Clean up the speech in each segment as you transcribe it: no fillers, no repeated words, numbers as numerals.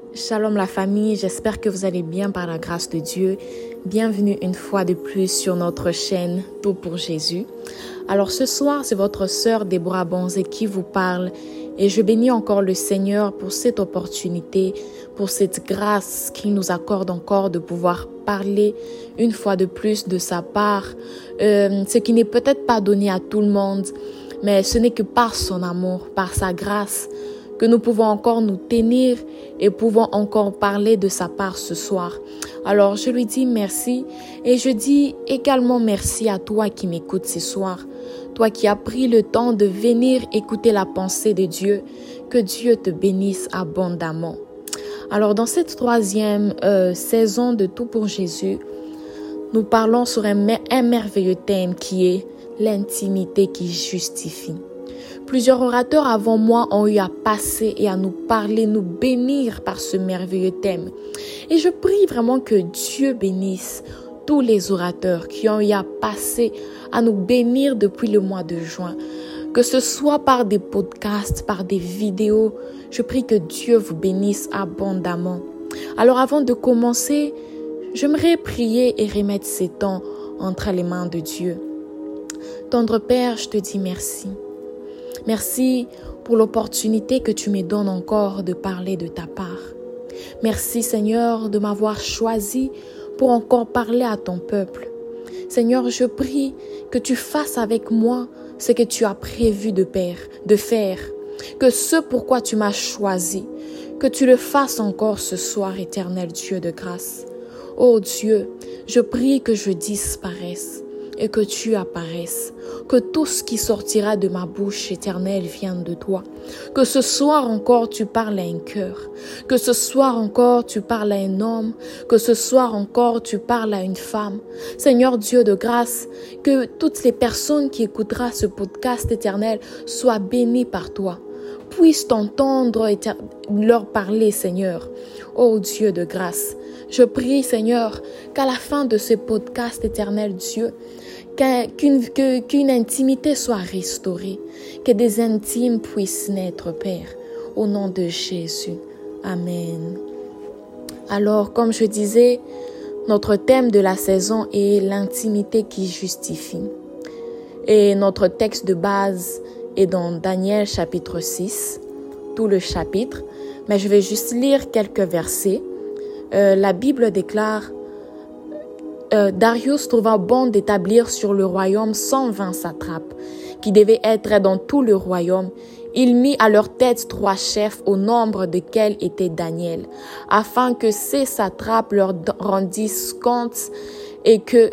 Shalom la famille, j'espère que vous allez bien par la grâce de Dieu. Bienvenue une fois de plus sur notre chaîne Tout pour Jésus. Alors ce soir, c'est votre sœur Déborah Bonzé qui vous parle et je bénis encore le Seigneur pour cette opportunité, pour cette grâce qu'il nous accorde encore de pouvoir parler une fois de plus de sa part, ce qui n'est peut-être pas donné à tout le monde, mais ce n'est que par son amour, par sa grâce, que nous pouvons encore nous tenir et pouvons encore parler de sa part ce soir. Alors, je lui dis merci et je dis également merci à toi qui m'écoutes ce soir. Toi qui as pris le temps de venir écouter la pensée de Dieu, que Dieu te bénisse abondamment. Alors, dans cette troisième saison de Tout pour Jésus, nous parlons sur un merveilleux thème qui est l'intimité qui justifie. Plusieurs orateurs avant moi ont eu à passer et à nous parler, nous bénir par ce merveilleux thème. Et je prie vraiment que Dieu bénisse tous les orateurs qui ont eu à passer, à nous bénir depuis le mois de juin. Que ce soit par des podcasts, par des vidéos, je prie que Dieu vous bénisse abondamment. Alors avant de commencer, j'aimerais prier et remettre ces temps entre les mains de Dieu. Tendre Père, je te dis merci. Merci pour l'opportunité que tu me donnes encore de parler de ta part. Merci Seigneur de m'avoir choisi pour encore parler à ton peuple. Seigneur, je prie que tu fasses avec moi ce que tu as prévu de faire. Que ce pourquoi tu m'as choisi, que tu le fasses encore ce soir, éternel Dieu de grâce. Oh Dieu, je prie que je disparaisse et que tu apparaisses, que tout ce qui sortira de ma bouche éternelle vienne de toi. Que ce soir encore tu parles à un cœur, que ce soir encore tu parles à un homme, que ce soir encore tu parles à une femme. Seigneur Dieu de grâce, que toutes les personnes qui écouteront ce podcast éternel soient bénies par toi, puissent t'entendre et leur parler, Seigneur. Oh Dieu de grâce, je prie Seigneur qu'à la fin de ce podcast éternel Dieu, qu'une intimité soit restaurée, que des intimes puissent naître, Père, au nom de Jésus. Amen. Alors, comme je disais, notre thème de la saison est l'intimité qui justifie. Et notre texte de base est dans Daniel chapitre 6, tout le chapitre, mais je vais juste lire quelques versets. La Bible déclare Darius trouva bon d'établir sur le royaume 120 satrapes, qui devaient être dans tout le royaume. Il mit à leur tête 3 chefs, au nombre desquels était Daniel, afin que ces satrapes leur rendissent compte et que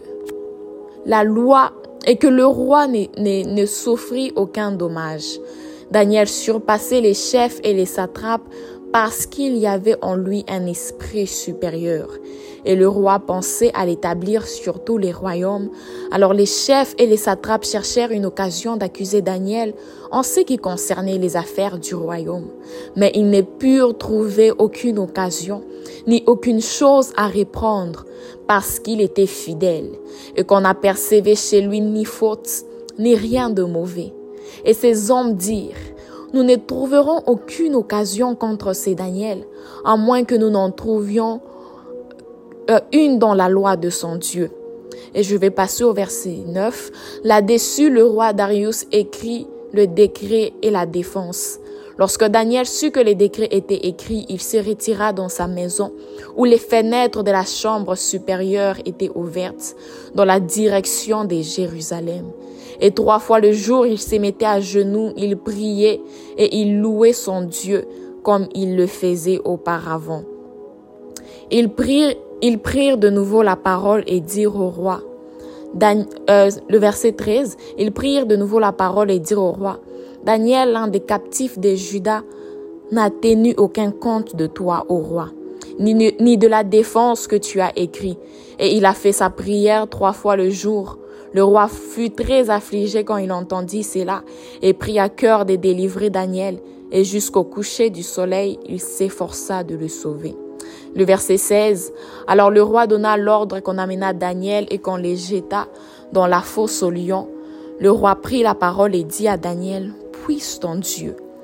le roi ne souffrit aucun dommage. Daniel surpassait les chefs et les satrapes parce qu'il y avait en lui un esprit supérieur. Et le roi pensait à l'établir sur tous les royaumes. Alors les chefs et les satrapes cherchèrent une occasion d'accuser Daniel en ce qui concernait les affaires du royaume. Mais ils ne purent trouver aucune occasion, ni aucune chose à reprendre, parce qu'il était fidèle, et qu'on n'apercevait chez lui ni faute, ni rien de mauvais. Et ces hommes dirent: nous ne trouverons aucune occasion contre ces Daniel, à moins que nous n'en trouvions une dans la loi de son Dieu. Et je vais passer au verset 9. Là-dessus, le roi Darius écrit le décret et la défense. Lorsque Daniel sut que les décrets étaient écrits, il se retira dans sa maison, où les fenêtres de la chambre supérieure étaient ouvertes, dans la direction de Jérusalem. Et 3 fois le jour, il se mettait à genoux, il priait et il louait son Dieu, comme il le faisait auparavant. Ils prirent de nouveau la parole et dirent au roi. Le verset 13, ils prirent de nouveau la parole et dirent au roi: Daniel, l'un des captifs de Juda, n'a tenu aucun compte de toi, ô roi, ni de la défense que tu as écrit. Et il a fait sa prière 3 fois le jour. Le roi fut très affligé quand il entendit cela et prit à cœur de délivrer Daniel. Et jusqu'au coucher du soleil, il s'efforça de le sauver. Le verset 16, alors le roi donna l'ordre qu'on amena Daniel et qu'on les jeta dans la fosse aux lions. Le roi prit la parole et dit à Daniel: puisse ton Dieu,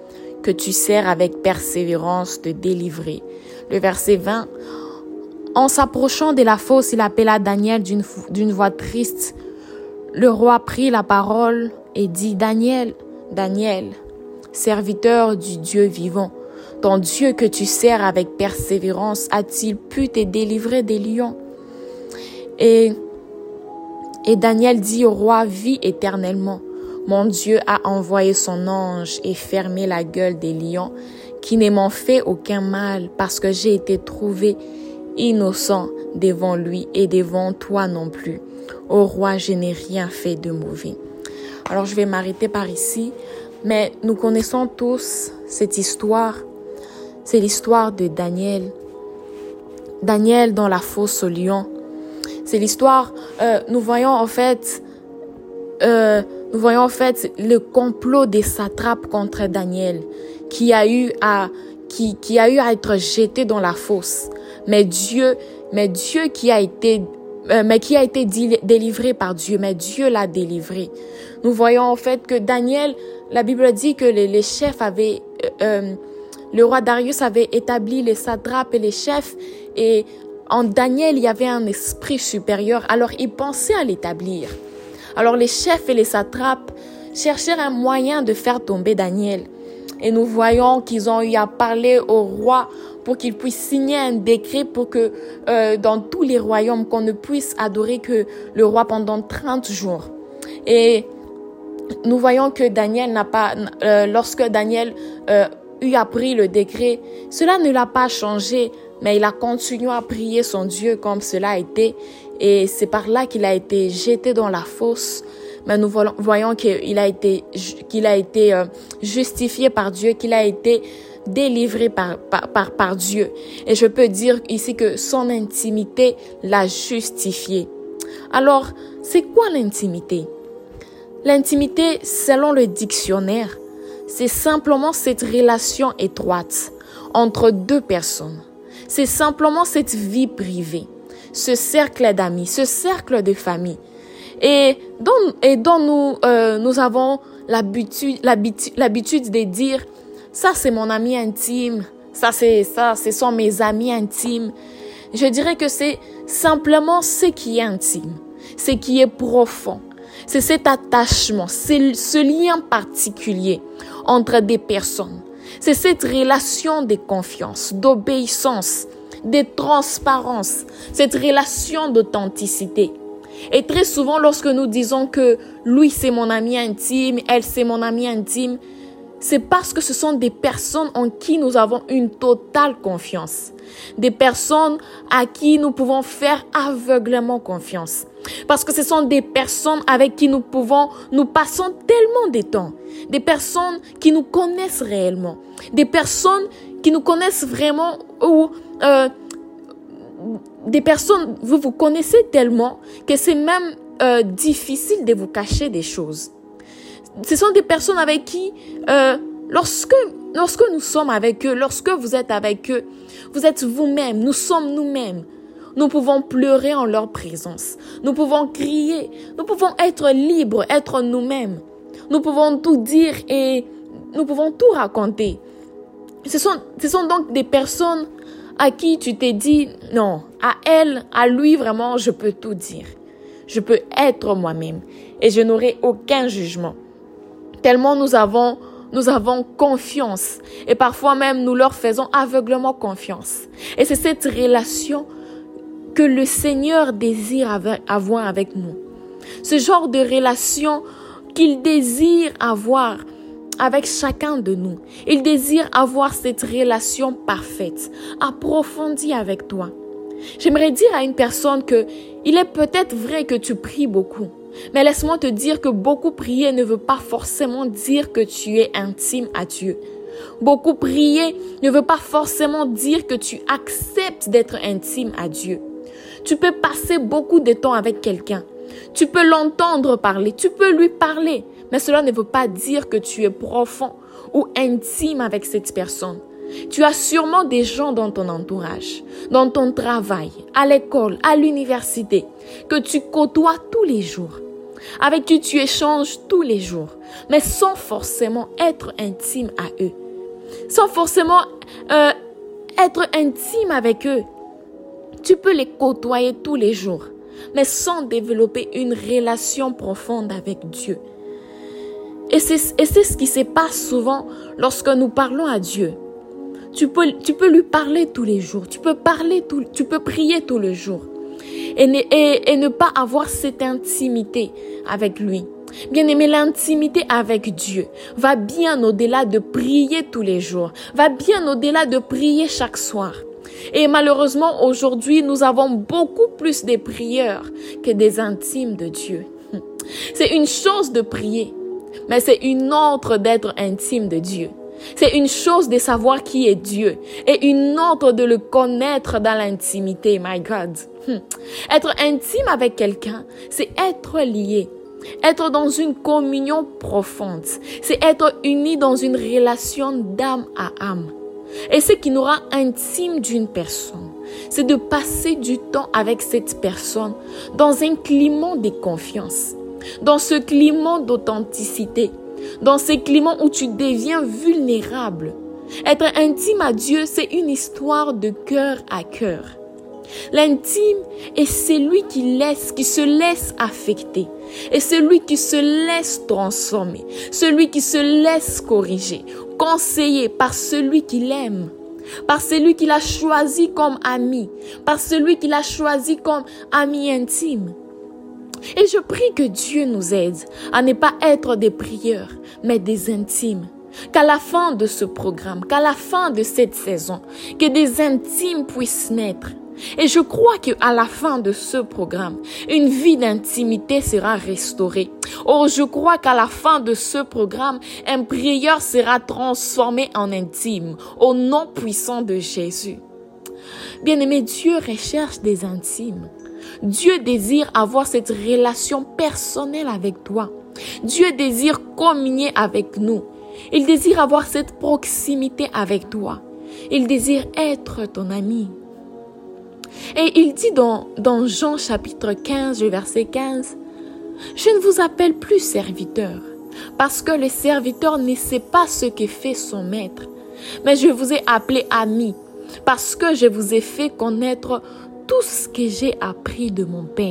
que tu sers avec persévérance te délivrer. Le verset 20. En s'approchant de la fosse, il appela Daniel d'une voix triste. Le roi prit la parole et dit, Daniel, Daniel, serviteur du Dieu vivant, ton Dieu que tu sers avec persévérance a-t-il pu te délivrer des lions? Et Daniel dit au roi, vis éternellement. Mon Dieu a envoyé son ange et fermé la gueule des lions qui ne m'ont fait aucun mal parce que j'ai été trouvé innocent devant lui et devant toi non plus. Ô roi, je n'ai rien fait de mauvais. Alors je vais m'arrêter par ici, mais nous connaissons tous cette histoire. C'est l'histoire de Daniel. Daniel dans la fosse aux lions. C'est l'histoire, nous voyons en fait le complot des satrapes contre Daniel qui a eu à être jeté dans la fosse. Mais Dieu qui a été délivré par Dieu, mais Dieu l'a délivré. Nous voyons en fait que Daniel, la Bible dit que les chefs avaient, le roi Darius avait établi les satrapes et les chefs, et en Daniel, il y avait un esprit supérieur, alors il pensait à l'établir. Alors les chefs et les satrapes cherchèrent un moyen de faire tomber Daniel. Et nous voyons qu'ils ont eu à parler au roi pour qu'il puisse signer un décret pour que dans tous les royaumes, qu'on ne puisse adorer que le roi pendant 30 jours. Et nous voyons que Daniel lorsque Daniel eut appris le décret, cela ne l'a pas changé, mais il a continué à prier son Dieu comme cela a été. Et c'est par là qu'il a été jeté dans la fosse. Mais nous voyons qu'il a été justifié par Dieu, qu'il a été délivré par Dieu. Et je peux dire ici que son intimité l'a justifié. Alors, c'est quoi l'intimité? L'intimité, selon le dictionnaire, c'est simplement cette relation étroite entre deux personnes. C'est simplement cette vie privée, ce cercle d'amis, ce cercle de famille. Et dont nous avons l'habitude de dire, ça c'est mon ami intime, ce sont mes amis intimes. Je dirais que c'est simplement ce qui est intime, ce qui est profond. C'est cet attachement, c'est ce lien particulier entre des personnes. C'est cette relation de confiance, d'obéissance, de transparence, cette relation d'authenticité. Et très souvent, lorsque nous disons que lui, c'est mon ami intime, elle, c'est mon ami intime, c'est parce que ce sont des personnes en qui nous avons une totale confiance. Des personnes à qui nous pouvons faire aveuglément confiance. Parce que ce sont des personnes avec qui nous passons tellement de temps. Des personnes qui nous connaissent réellement. Des personnes qui nous connaissent vraiment ou des personnes, vous vous connaissez tellement que c'est même difficile de vous cacher des choses. Ce sont des personnes avec qui, lorsque nous sommes avec eux, lorsque vous êtes avec eux, vous êtes vous-même, nous sommes nous-mêmes. Nous pouvons pleurer en leur présence. Nous pouvons crier. Nous pouvons être libres, être nous-mêmes. Nous pouvons tout dire et nous pouvons tout raconter. Ce sont donc des personnes à qui tu t'es dit, non, à elle, à lui, vraiment, je peux tout dire. Je peux être moi-même et je n'aurai aucun jugement. Tellement nous avons confiance et parfois même nous leur faisons aveuglement confiance. Et c'est cette relation que le Seigneur désire avoir avec nous. Ce genre de relation qu'il désire avoir avec chacun de nous. Il désire avoir cette relation parfaite, approfondie avec toi. J'aimerais dire à une personne que il est peut-être vrai que tu pries beaucoup. Mais laisse-moi te dire que beaucoup prier ne veut pas forcément dire que tu es intime à Dieu. Beaucoup prier ne veut pas forcément dire que tu acceptes d'être intime à Dieu. Tu peux passer beaucoup de temps avec quelqu'un. Tu peux l'entendre parler, tu peux lui parler. Mais cela ne veut pas dire que tu es profond ou intime avec cette personne. Tu as sûrement des gens dans ton entourage, dans ton travail, à l'école, à l'université, que tu côtoies tous les jours, avec qui tu échanges tous les jours, mais sans forcément être intime à eux. sans forcément être intime avec eux. Tu peux les côtoyer tous les jours, mais sans développer une relation profonde avec Dieu. Et c'est ce qui se passe souvent lorsque nous parlons à Dieu. Tu peux lui parler tous les jours, tu peux prier tous les jours et ne pas avoir cette intimité avec lui. Bien-aimé, l'intimité avec Dieu va bien au-delà de prier tous les jours, va bien au-delà de prier chaque soir. Et malheureusement, aujourd'hui, nous avons beaucoup plus de prieurs que des intimes de Dieu. C'est une chose de prier, mais c'est une autre d'être intime de Dieu. C'est une chose de savoir qui est Dieu et une autre de le connaître dans l'intimité, my God. Être intime avec quelqu'un, c'est être lié. Être dans une communion profonde, c'est être uni dans une relation d'âme à âme. Et ce qui nous rend intime d'une personne, c'est de passer du temps avec cette personne dans un climat de confiance, dans ce climat d'authenticité, dans ce climat où tu deviens vulnérable. Être intime à Dieu, c'est une histoire de cœur à cœur. L'intime est celui qui se laisse affecter, et celui qui se laisse transformer, celui qui se laisse corriger, conseiller par celui qu'il aime, par celui qu'il a choisi comme ami, par celui qu'il a choisi comme ami intime. Et je prie que Dieu nous aide à ne pas être des prieurs, mais des intimes. Qu'à la fin de ce programme, qu'à la fin de cette saison, que des intimes puissent naître. Et je crois qu'à la fin de ce programme, une vie d'intimité sera restaurée. Oh, je crois qu'à la fin de ce programme, un prieur sera transformé en intime, au nom puissant de Jésus. Bien-aimé, Dieu recherche des intimes. Dieu désire avoir cette relation personnelle avec toi. Dieu désire communier avec nous. Il désire avoir cette proximité avec toi. Il désire être ton ami. Et il dit dans Jean chapitre 15, verset 15, « Je ne vous appelle plus serviteur, parce que le serviteur ne sait pas ce que fait son maître, mais je vous ai appelé ami, parce que je vous ai fait connaître tout ce que j'ai appris de mon Père. »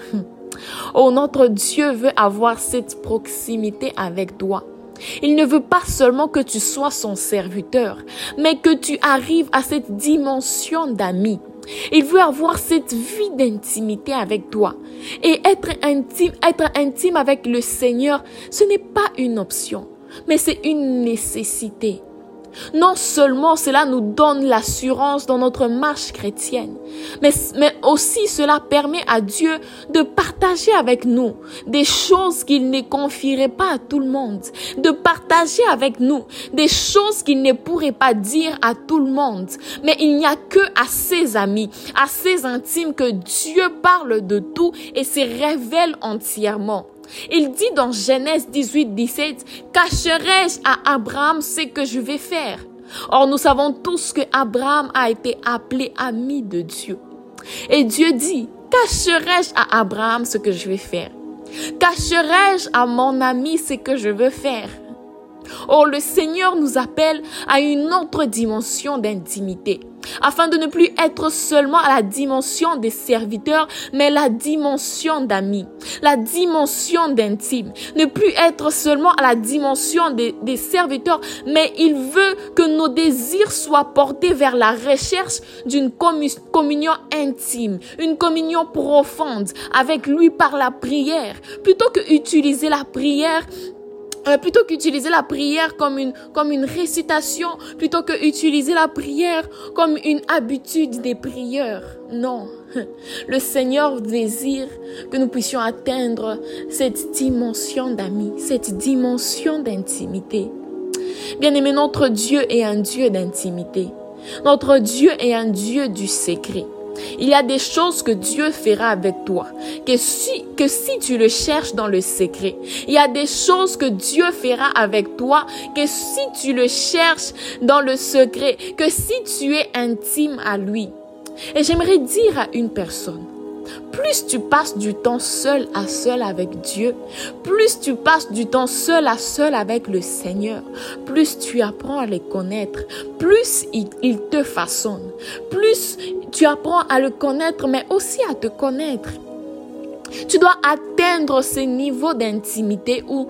Oh, notre Dieu veut avoir cette proximité avec toi. Il ne veut pas seulement que tu sois son serviteur, mais que tu arrives à cette dimension d'ami. Il veut avoir cette vie d'intimité avec toi. Et être intime avec le Seigneur, ce n'est pas une option, mais c'est une nécessité. Non seulement cela nous donne l'assurance dans notre marche chrétienne, mais aussi cela permet à Dieu de partager avec nous des choses qu'il ne confierait pas à tout le monde, de partager avec nous des choses qu'il ne pourrait pas dire à tout le monde. Mais il n'y a que à ses amis, à ses intimes que Dieu parle de tout et se révèle entièrement. Il dit dans Genèse 18, 17, « Cacherai-je à Abraham ce que je vais faire ?» Or, nous savons tous que Abraham a été appelé ami de Dieu. Et Dieu dit, « Cacherai-je à Abraham ce que je vais faire? Cacherai-je à mon ami ce que je veux faire? » Or, le Seigneur nous appelle à une autre dimension d'intimité, afin de ne plus être seulement à la dimension des serviteurs, mais la dimension d'amis, la dimension d'intime. Ne plus être seulement à la dimension des serviteurs, mais il veut que nos désirs soient portés vers la recherche d'une communion intime, une communion profonde avec lui par la prière, plutôt que utiliser la prière comme une récitation, plutôt que utiliser la prière comme une habitude des prieurs. Non, le Seigneur désire que nous puissions atteindre cette dimension d'amis, cette dimension d'intimité. Bien-aimé, notre Dieu est un Dieu d'intimité. Notre Dieu est un Dieu du secret. Il y a des choses que Dieu fera avec toi, que si tu le cherches dans le secret. Il y a des choses que Dieu fera avec toi, que si tu le cherches dans le secret, que si tu es intime à lui. Et j'aimerais dire à une personne, Plus tu passes du temps seul à seul avec Dieu, plus tu passes du temps seul à seul avec le Seigneur, plus tu apprends à les connaître, plus il te façonne, plus tu apprends à le connaître, mais aussi à te connaître. Tu dois atteindre ce niveau d'intimité où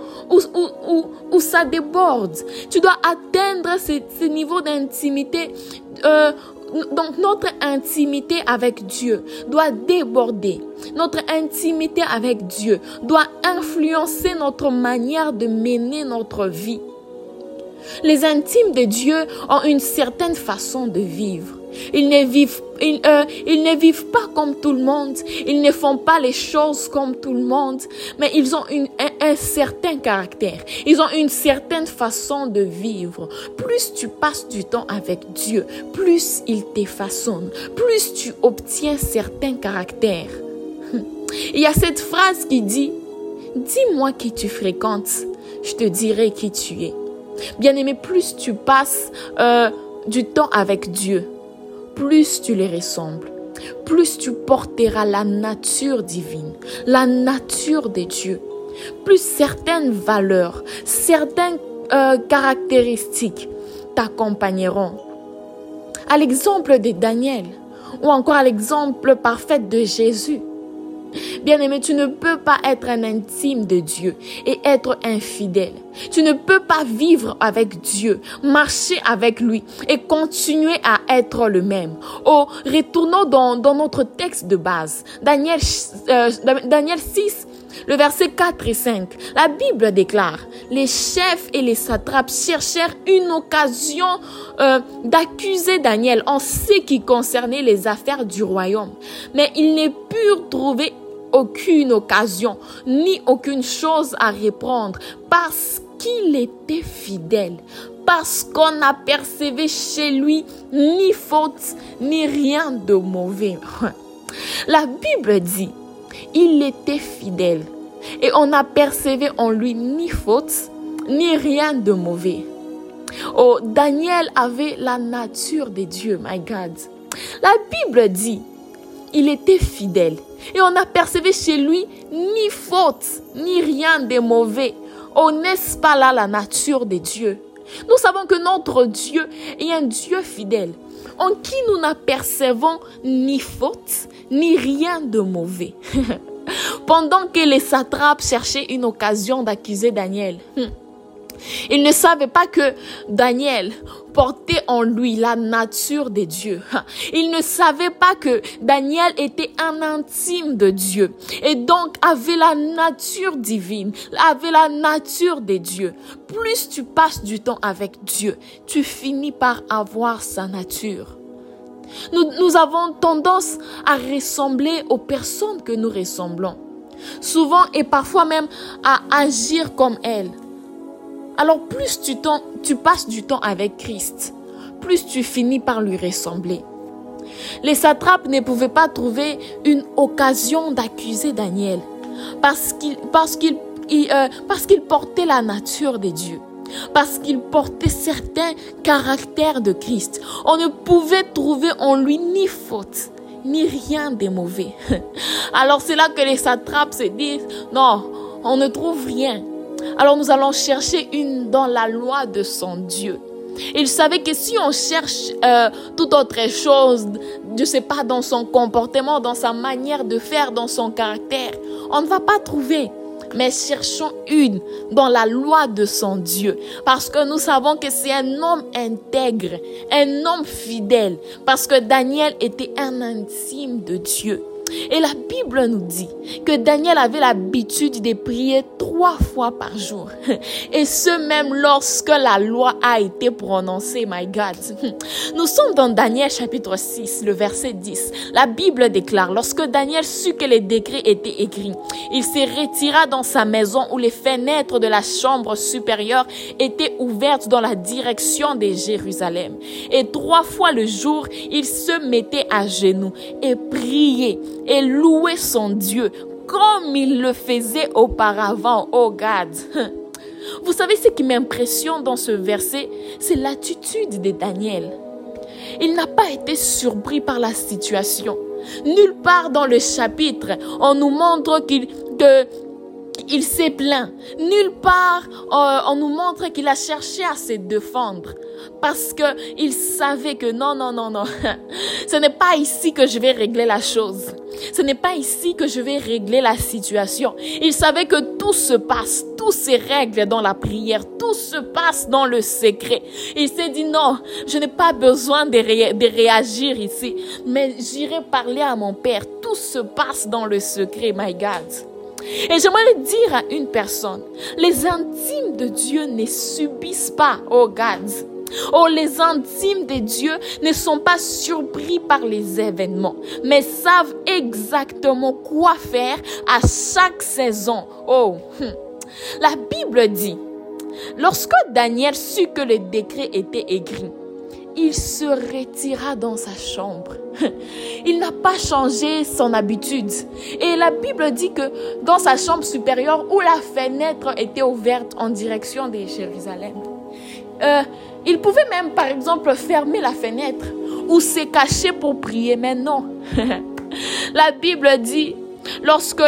ça déborde. Tu dois atteindre ce niveau d'intimité. Donc notre intimité avec Dieu doit déborder. Notre intimité avec Dieu doit influencer notre manière de mener notre vie. Les intimes de Dieu ont une certaine façon de vivre. Ils ne vivent pas comme tout le monde. Ils ne font pas les choses comme tout le monde. Mais ils ont un certain caractère. Ils ont une certaine façon de vivre. Plus tu passes du temps avec Dieu, plus il te façonne. Plus tu obtiens certains caractères. Il y a cette phrase qui dit « Dis-moi qui tu fréquentes, je te dirai qui tu es. » Bien-aimé, plus tu passes du temps avec Dieu, plus tu les ressembles, plus tu porteras la nature divine, la nature de Dieu, plus certaines valeurs, certaines caractéristiques t'accompagneront. À l'exemple de Daniel, ou encore à l'exemple parfait de Jésus. Bien-aimé, tu ne peux pas être un intime de Dieu et être infidèle. Tu ne peux pas vivre avec Dieu, marcher avec lui et continuer à être le même. Oh, retournons dans notre texte de base, Daniel 6, le verset 4 et 5. La Bible déclare, les chefs et les satrapes cherchèrent une occasion d'accuser Daniel en ce qui concernait les affaires du royaume. Mais ils ne purent trouver aucune occasion, ni aucune chose à reprendre, parce qu'il était fidèle, parce qu'on n'apercevait chez lui ni faute, ni rien de mauvais. La Bible dit, il était fidèle, et on n'apercevait en lui ni faute, ni rien de mauvais. Oh, Daniel avait la nature de Dieu, my God. La Bible dit, il était fidèle et on n'apercevait chez lui ni faute, ni rien de mauvais. Oh, n'est-ce pas là la nature de Dieu? Nous savons que notre Dieu est un Dieu fidèle, en qui nous n'apercevons ni faute, ni rien de mauvais. Pendant que les satrapes cherchaient une occasion d'accuser Daniel, ils ne savaient pas que Daniel portait en lui la nature de Dieu. Ils ne savaient pas que Daniel était un intime de Dieu et donc avait la nature divine, avait la nature de Dieu. Plus tu passes du temps avec Dieu, tu finis par avoir sa nature. Nous avons tendance à ressembler aux personnes que nous ressemblons, souvent et parfois même à agir comme elles. Alors plus tu passes du temps avec Christ, plus tu finis par lui ressembler. Les satrapes ne pouvaient pas trouver une occasion d'accuser Daniel parce qu'il portait la nature de Dieu, parce qu'il portait certains caractères de Christ. On ne pouvait trouver en lui ni faute, ni rien de mauvais. Alors c'est là que les satrapes se disent, non, on ne trouve rien. Alors nous allons chercher une dans la loi de son Dieu. Il savait que si on cherche toute autre chose, je ne sais pas, dans son comportement, dans sa manière de faire, dans son caractère, on ne va pas trouver. Mais cherchons une dans la loi de son Dieu. Parce que nous savons que c'est un homme intègre, un homme fidèle. Parce que Daniel était un intime de Dieu. Et la Bible nous dit que Daniel avait l'habitude de prier 3 fois par jour. Et ce même lorsque la loi a été prononcée, my God. Nous sommes dans Daniel chapitre 6, le verset 10. La Bible déclare, lorsque Daniel sut que les décrets étaient écrits, il se retira dans sa maison où les fenêtres de la chambre supérieure étaient ouvertes dans la direction de Jérusalem. Et 3 fois le jour, il se mettait à genoux et priait et louer son Dieu comme il le faisait auparavant. Oh God! Vous savez ce qui m'impressionne dans ce verset, c'est l'attitude de Daniel. Il n'a pas été surpris par la situation. Nulle part dans le chapitre, on nous montre qu'il s'est plaint. Nulle part, on nous montre qu'il a cherché à se défendre. Parce qu'il savait que non. Ce n'est pas ici que je vais régler la chose. Ce n'est pas ici que je vais régler la situation. Il savait que tout se passe, tout se règle dans la prière, tout se passe dans le secret. Il s'est dit non, je n'ai pas besoin de réagir ici, mais j'irai parler à mon Père. Tout se passe dans le secret, my God. Et j'aimerais dire à une personne, les intimes de Dieu ne subissent pas, oh God. Oh, les intimes de Dieu ne sont pas surpris par les événements, mais savent exactement quoi faire à chaque saison. Oh, la Bible dit, lorsque Daniel sut que le décret était écrit, il se retira dans sa chambre. Il n'a pas changé son habitude. Et la Bible dit que dans sa chambre supérieure, où la fenêtre était ouverte en direction de Jérusalem, il pouvait même, par exemple, fermer la fenêtre ou se cacher pour prier, mais non. La Bible dit, lorsque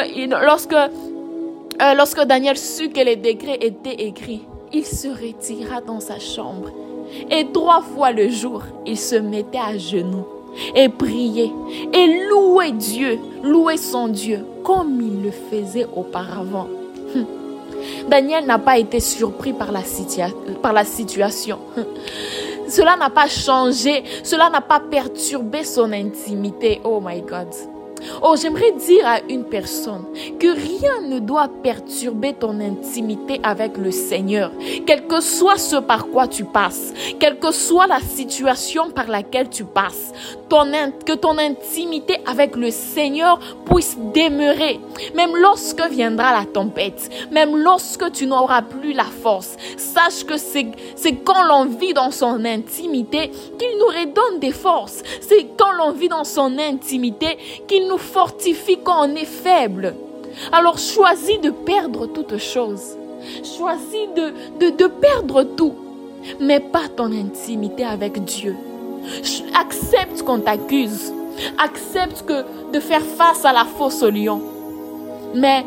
Daniel sut que le décret était écrit, il se retira dans sa chambre. Et 3 fois le jour, il se mettait à genoux et priait et louait Dieu, louait son Dieu, comme il le faisait auparavant. Daniel n'a pas été surpris par la situation. Cela n'a pas changé, cela n'a pas perturbé son intimité. Oh my God. Oh, j'aimerais dire à une personne que rien ne doit perturber ton intimité avec le Seigneur. Quel que soit ce par quoi tu passes, quelle que soit la situation par laquelle tu passes, que ton intimité avec le Seigneur puisse demeurer. Même lorsque viendra la tempête, même lorsque tu n'auras plus la force, sache que c'est quand l'on vit dans son intimité qu'il nous redonne des forces. C'est quand l'on vit dans son intimité qu'il nous fortifie quand on est faible. Alors choisis de perdre toutes choses. Choisis de perdre tout, mais pas ton intimité avec Dieu. Accepte qu'on t'accuse. Accepte de faire face à la fosse au lion. Mais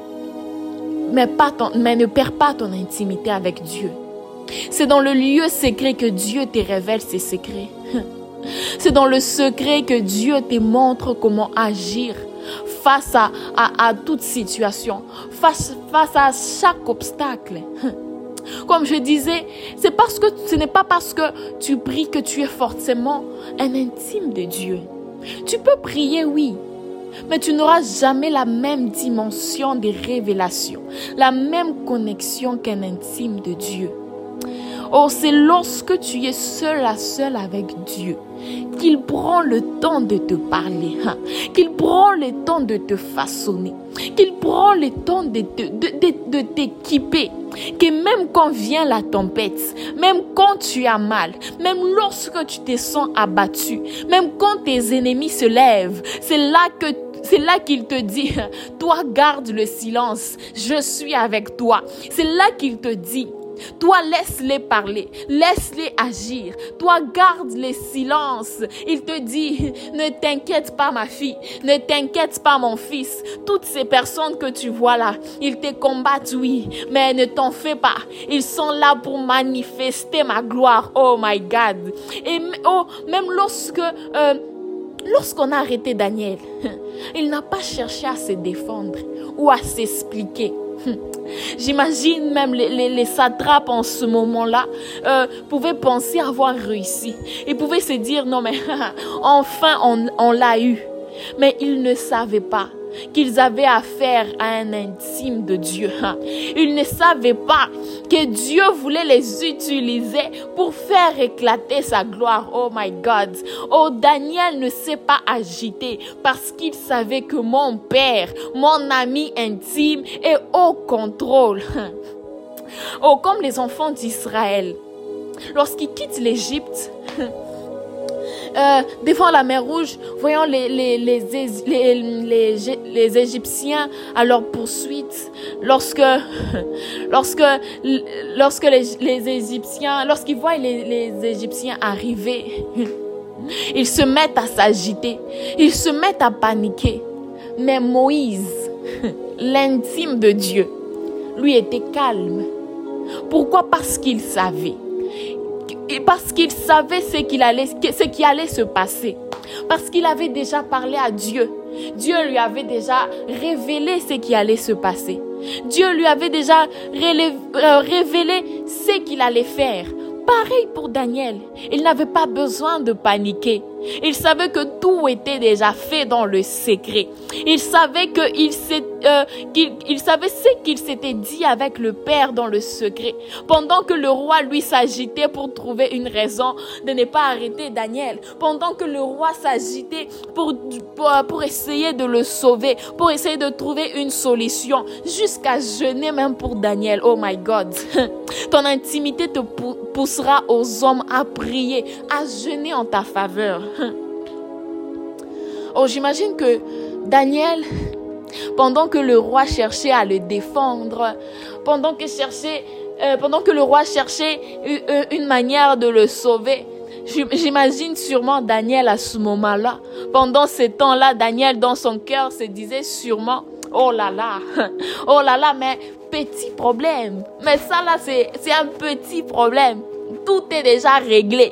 ne perds pas ton intimité avec Dieu. C'est dans le lieu secret que Dieu te révèle ses secrets. C'est dans le secret que Dieu te montre comment agir face à toute situation, face à chaque obstacle. Comme je disais, ce n'est pas parce que tu pries que tu es forcément un intime de Dieu. Tu peux prier, oui, mais tu n'auras jamais la même dimension de révélation, la même connexion qu'un intime de Dieu. Oh, c'est lorsque tu es seul à seul avec Dieu qu'il prend le temps de te parler, qu'il prend le temps de te façonner, qu'il prend le temps de t'équiper, que même quand vient la tempête, même quand tu as mal, même lorsque tu te sens abattu, même quand tes ennemis se lèvent, c'est là qu'il te dit, toi garde le silence, je suis avec toi. C'est là qu'il te dit, toi, laisse-les parler, laisse-les agir. Toi, garde les silences. Il te dit, ne t'inquiète pas ma fille, ne t'inquiète pas mon fils. Toutes ces personnes que tu vois là, ils te combattent, oui, mais ne t'en fais pas. Ils sont là pour manifester ma gloire. Oh my God. Et même lorsqu'on a arrêté Daniel, il n'a pas cherché à se défendre ou à s'expliquer. J'imagine même les satrapes en ce moment-là pouvaient penser avoir réussi. Ils pouvaient se dire non mais enfin on l'a eu. Mais ils ne savaient pas qu'ils avaient affaire à un intime de Dieu. Ils ne savaient pas que Dieu voulait les utiliser pour faire éclater sa gloire. Oh my God. Oh, Daniel ne s'est pas agité parce qu'il savait que mon Père, mon ami intime, est au contrôle. Oh, comme les enfants d'Israël, lorsqu'ils quittent l'Égypte, devant la mer Rouge, voyant les Égyptiens à leur poursuite, lorsqu'ils voient les Égyptiens arriver, Ils se mettent à s'agiter. Ils se mettent à paniquer. Mais Moïse, l'intime de Dieu, lui était calme. Pourquoi? Parce qu'il savait. Parce qu'il savait ce qui allait se passer. Parce qu'il avait déjà parlé à Dieu. Dieu lui avait déjà révélé ce qui allait se passer. Dieu lui avait déjà révélé ce qu'il allait faire. Pareil pour Daniel. Il n'avait pas besoin de paniquer. Il savait que tout était déjà fait dans le secret. Il savait il savait ce qu'il s'était dit avec le Père dans le secret. Pendant que le roi, lui, s'agitait pour trouver une raison de ne pas arrêter Daniel. Pendant que le roi s'agitait pour essayer de le sauver, pour essayer de trouver une solution, jusqu'à jeûner même pour Daniel. Oh my God. Ton intimité te poussera aux hommes à prier, à jeûner en ta faveur. Oh, j'imagine que Daniel, pendant que le roi cherchait à le défendre, pendant que le roi cherchait une manière de le sauver, j'imagine sûrement Daniel à ce moment-là. Pendant ce temps-là, Daniel, dans son cœur, se disait sûrement, oh là là, mais petit problème. Mais ça là, c'est un petit problème. Tout est déjà réglé.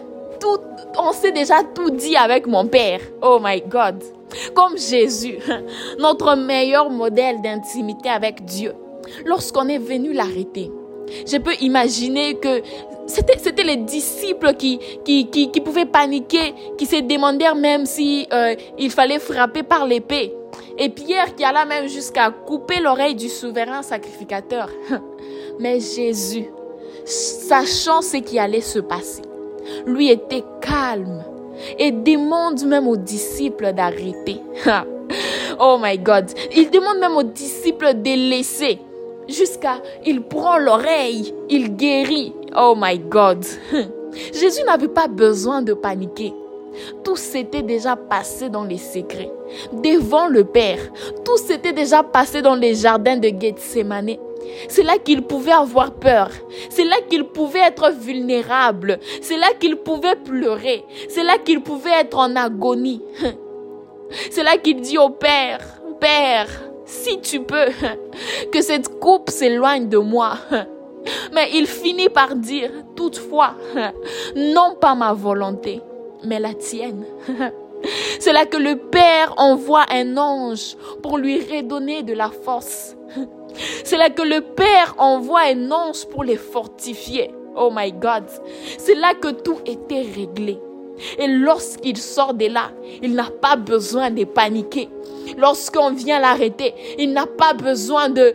On s'est déjà tout dit avec mon Père. Oh my God. Comme Jésus, notre meilleur modèle d'intimité avec Dieu. Lorsqu'on est venu l'arrêter, je peux imaginer que c'était les disciples qui pouvaient paniquer, qui se demandèrent même si il fallait frapper par l'épée. Et Pierre qui alla même jusqu'à couper l'oreille du souverain sacrificateur. Mais Jésus, sachant ce qui allait se passer, lui était calme et demande même aux disciples d'arrêter. Oh my God. Il demande même aux disciples de laisser jusqu'à il prend l'oreille, il guérit. Oh my God. Jésus n'avait pas besoin de paniquer. Tout s'était déjà passé dans les secrets, devant le Père. Tout s'était déjà passé dans les jardins de Gethsémane. C'est là qu'il pouvait avoir peur. C'est là qu'il pouvait être vulnérable. C'est là qu'il pouvait pleurer. C'est là qu'il pouvait être en agonie. C'est là qu'il dit au Père, Père, si tu peux, que cette coupe s'éloigne de moi. Mais il finit par dire, toutefois, non pas ma volonté, mais la tienne. C'est là que le Père envoie un ange pour lui redonner de la force. C'est là que le Père envoie un ange pour les fortifier. Oh my God. C'est là que tout était réglé. Et lorsqu'il sort de là, il n'a pas besoin de paniquer. Lorsqu'on vient l'arrêter, il n'a pas besoin de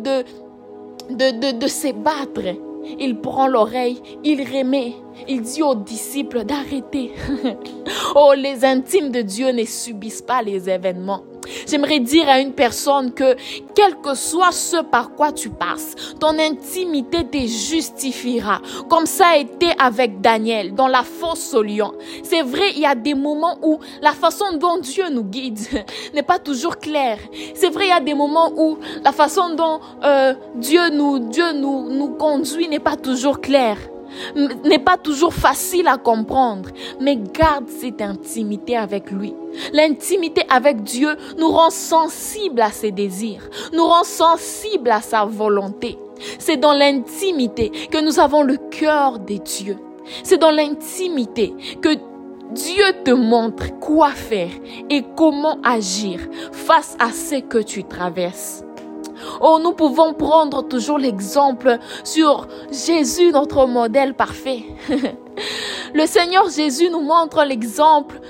se battre. Il prend l'oreille, il remet, il dit aux disciples d'arrêter. Oh, les intimes de Dieu ne subissent pas les événements. J'aimerais dire à une personne que, quel que soit ce par quoi tu passes, ton intimité te justifiera. Comme ça a été avec Daniel, dans la fosse au lion. C'est vrai, il y a des moments où la façon dont Dieu nous guide n'est pas toujours claire. C'est vrai, il y a des moments où la façon dont Dieu nous conduit n'est pas toujours claire. N'est pas toujours facile à comprendre, mais garde cette intimité avec lui. L'intimité avec Dieu nous rend sensibles à ses désirs, nous rend sensibles à sa volonté. C'est dans l'intimité que nous avons le cœur de Dieu. C'est dans l'intimité que Dieu te montre quoi faire et comment agir face à ce que tu traverses. Oh, nous pouvons prendre toujours l'exemple sur Jésus, notre modèle parfait. Le Seigneur Jésus nous montre l'exemple.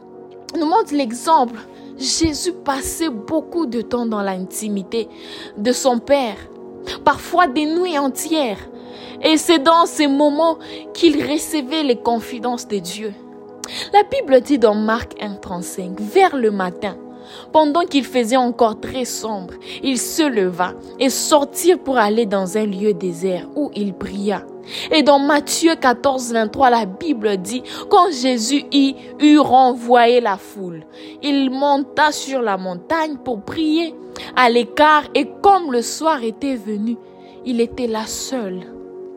Jésus passait beaucoup de temps dans l'intimité de son Père, parfois des nuits entières. Et c'est dans ces moments qu'il recevait les confidences de Dieu. La Bible dit dans Marc 1,35, vers le matin, pendant qu'il faisait encore très sombre, il se leva et sortit pour aller dans un lieu désert où il pria. Et dans Matthieu 14,23, la Bible dit, quand Jésus y eut renvoyé la foule, il monta sur la montagne pour prier à l'écart et comme le soir était venu, il était là seul.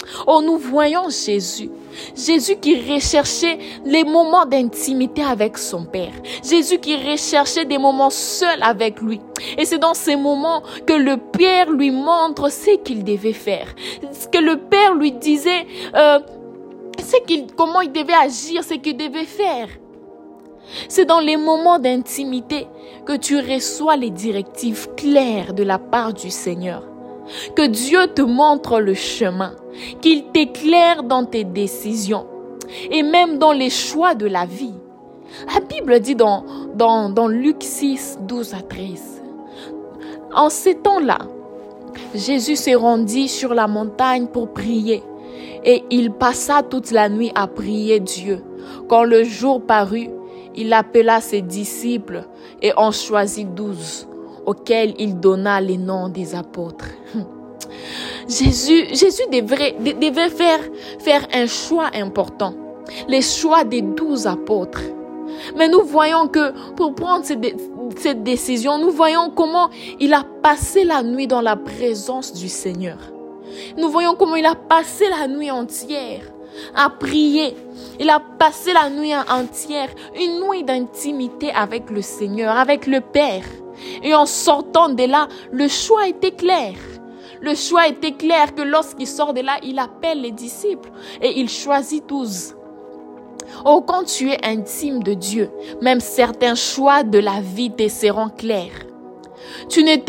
Oh, nous voyons Jésus. Jésus qui recherchait les moments d'intimité avec son Père. Jésus qui recherchait des moments seuls avec lui. Et c'est dans ces moments que le Père lui montre ce qu'il devait faire. Ce que le Père lui disait, comment il devait agir, ce qu'il devait faire. C'est dans les moments d'intimité que tu reçois les directives claires de la part du Seigneur. Que Dieu te montre le chemin, qu'il t'éclaire dans tes décisions et même dans les choix de la vie. La Bible dit dans Luc 6, 12 à 13. En ces temps-là, Jésus se rendit sur la montagne pour prier et il passa toute la nuit à prier Dieu. Quand le jour parut, il appela ses disciples et en choisit 12, auxquels il donna les noms des apôtres. Jésus devait faire un choix important, les choix des 12 apôtres. Mais nous voyons que pour prendre cette décision, nous voyons comment il a passé la nuit dans la présence du Seigneur. Nous voyons comment il a passé la nuit entière à prier. Il a passé la nuit entière, une nuit d'intimité avec le Seigneur, avec le Père. Et en sortant de là, le choix était clair. Le choix était clair que lorsqu'il sort de là, il appelle les disciples et il choisit 12. Oh, quand tu es intime de Dieu, même certains choix de la vie te seront clairs. Tu ne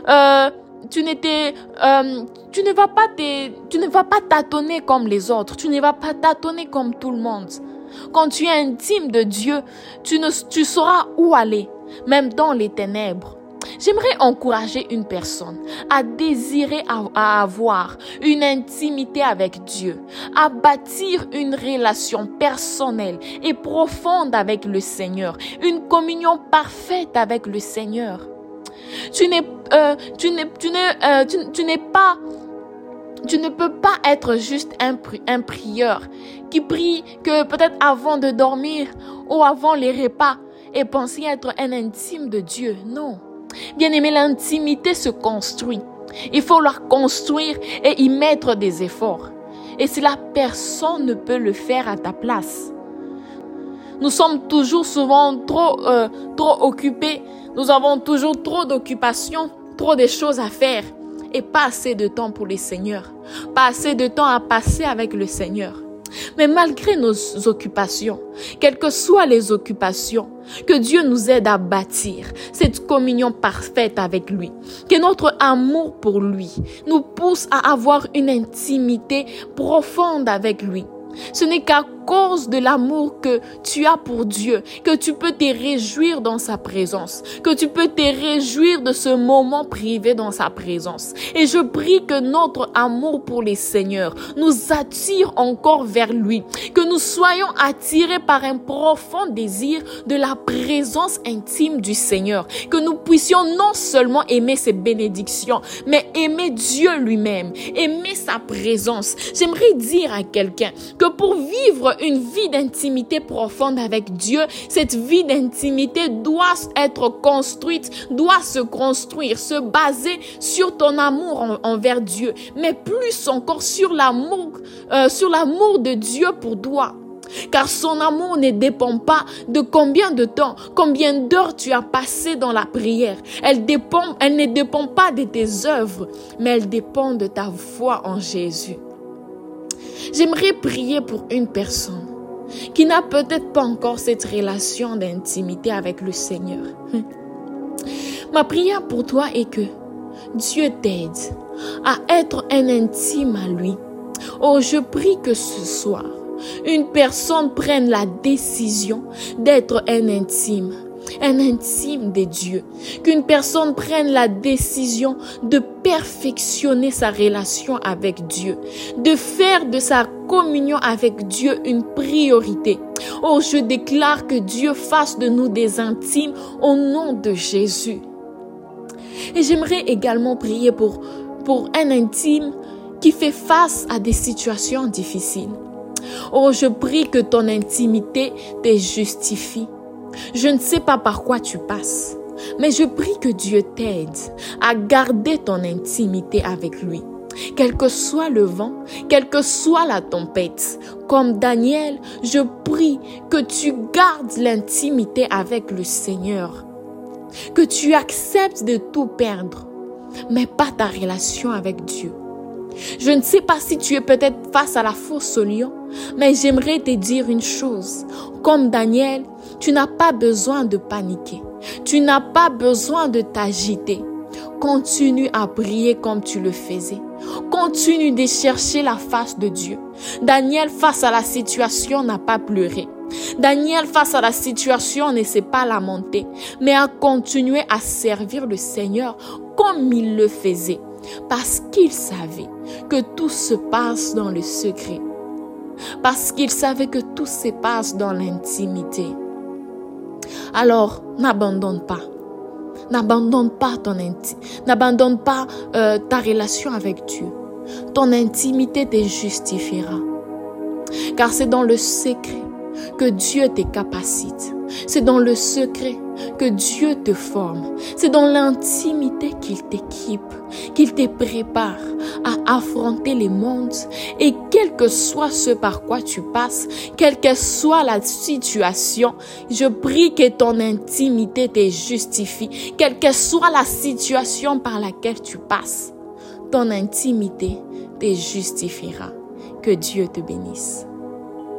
vas pas tâtonner comme les autres. Tu ne vas pas tâtonner comme tout le monde. Quand tu es intime de Dieu, tu sauras où aller, même dans les ténèbres. J'aimerais encourager une personne à désirer à avoir une intimité avec Dieu, à bâtir une relation personnelle et profonde avec le Seigneur, une communion parfaite avec le Seigneur. Tu ne peux pas être juste un prieur qui prie que peut-être avant de dormir ou avant les repas et penser être un intime de Dieu. Non. Bien-aimé, l'intimité se construit. Il faut la construire et y mettre des efforts. Et cela, personne ne peut le faire à ta place. Nous sommes toujours souvent trop occupés. Nous avons toujours trop d'occupations, trop de choses à faire et pas assez de temps pour le Seigneur. Pas assez de temps à passer avec le Seigneur. Mais malgré nos occupations, quelles que soient les occupations, que Dieu nous aide à bâtir cette communion parfaite avec lui. Que notre amour pour lui nous pousse à avoir une intimité profonde avec lui. Ce n'est qu'à cause de l'amour que tu as pour Dieu que tu peux te réjouir dans sa présence, que tu peux te réjouir de ce moment privé dans sa présence. Et je prie que notre amour pour les Seigneurs nous attire encore vers lui, que nous soyons attirés par un profond désir de la présence intime du Seigneur, que nous puissions non seulement aimer ses bénédictions, mais aimer Dieu lui-même, aimer sa présence. J'aimerais dire à quelqu'un que pour vivre une vie d'intimité profonde avec Dieu, cette vie d'intimité doit être construite, doit se construire, se baser sur ton amour envers Dieu, mais plus encore sur l'amour de Dieu pour toi. Car son amour ne dépend pas de combien de temps, combien d'heures tu as passé dans la prière. Elle ne dépend pas de tes œuvres, mais elle dépend de ta foi en Jésus. J'aimerais prier pour une personne qui n'a peut-être pas encore cette relation d'intimité avec le Seigneur. Ma prière pour toi est que Dieu t'aide à être un intime à lui. Oh, je prie que ce soir, une personne prenne la décision d'être un intime de Dieu. Qu'une personne prenne la décision de perfectionner sa relation avec Dieu, de faire de sa communion avec Dieu une priorité. Oh, je déclare que Dieu fasse de nous des intimes au nom de Jésus. Et j'aimerais également prier pour un intime qui fait face à des situations difficiles. Oh, je prie que ton intimité te justifie. Je ne sais pas par quoi tu passes, mais je prie que Dieu t'aide à garder ton intimité avec lui. Quel que soit le vent, quelle que soit la tempête, comme Daniel, je prie que tu gardes l'intimité avec le Seigneur, que tu acceptes de tout perdre, mais pas ta relation avec Dieu. Je ne sais pas si tu es peut-être face à la fosse au lion, mais j'aimerais te dire une chose. Comme Daniel, tu n'as pas besoin de paniquer. Tu n'as pas besoin de t'agiter. Continue à prier comme tu le faisais. Continue de chercher la face de Dieu. Daniel, face à la situation, n'a pas pleuré. Daniel, face à la situation, ne s'est pas lamenté, mais a continué à servir le Seigneur comme il le faisait. Parce qu'il savait que tout se passe dans le secret. Parce qu'il savait que tout se passe dans l'intimité. Alors, n'abandonne pas. N'abandonne pas n'abandonne pas ta relation avec Dieu. Ton intimité te justifiera. Car c'est dans le secret que Dieu te capacite. C'est dans le secret que Dieu te forme. C'est dans l'intimité qu'il t'équipe, qu'il te prépare à affronter les mondes. Et quel que soit ce par quoi tu passes, quelle que soit la situation, je prie que ton intimité te justifie. Quelle que soit la situation par laquelle tu passes, ton intimité te justifiera. Que Dieu te bénisse.